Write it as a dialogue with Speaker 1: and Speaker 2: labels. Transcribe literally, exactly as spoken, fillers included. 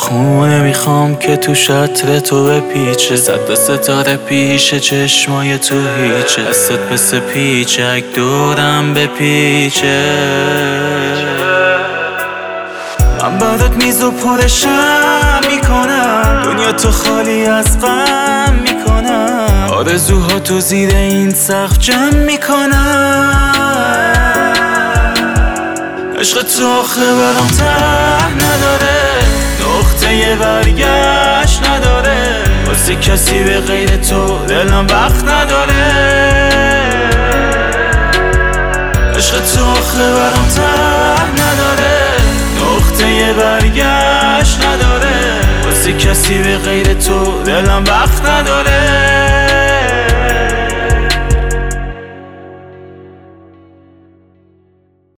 Speaker 1: خونه میخوام که تو شطر تو بپیچه، زد به ستاره پیشه چشمای تو هیچه، دستت به سپیچک دورم بپیچه. من برات میزو پرشم میکنم، دنیا تو خالی از غم میکنم، آرزوها تو زیر این سقف جمع میکنم. عشق تو آخه برام ته نداره، نقطه برگشت نداره، واسه کسی به غیر تو دلم وقت نداره. عشق تو آخه برام ته نداره، نقطه برگشت نداره، واسه کسی به غیر تو دلم وقت نداره.